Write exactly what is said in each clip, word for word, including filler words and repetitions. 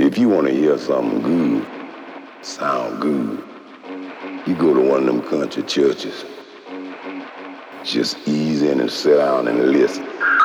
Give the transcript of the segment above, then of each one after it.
If you want to hear something good, sound good, you go to one of them country churches. Just ease in and sit down and listen.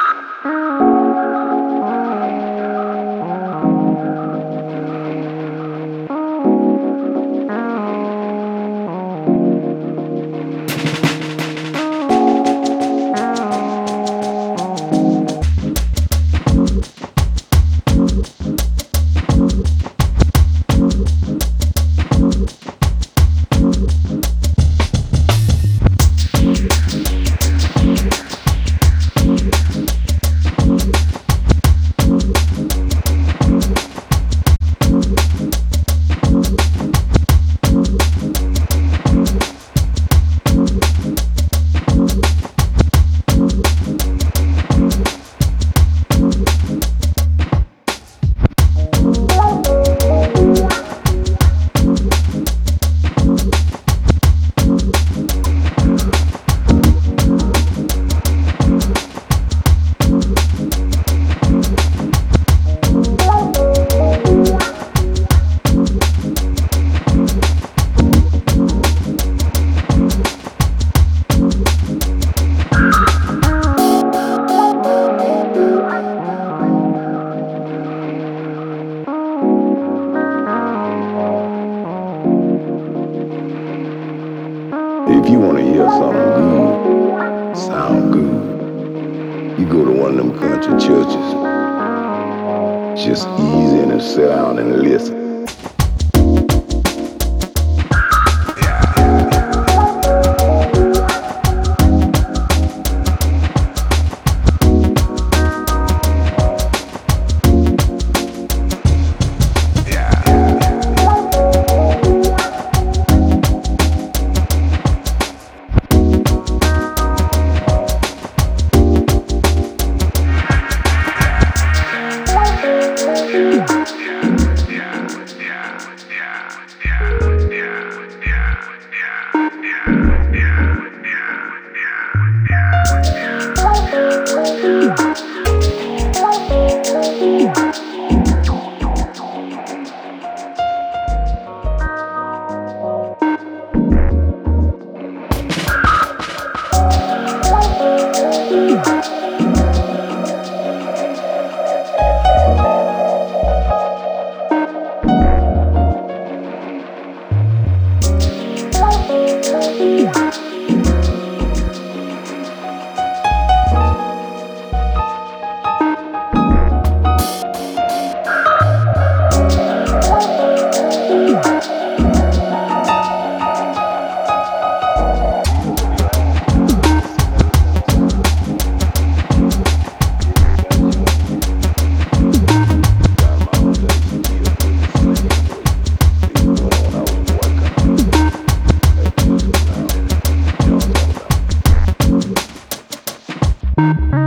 If you want to hear something good, sound good, you go to one of them country churches. Just ease in and sit down and listen. You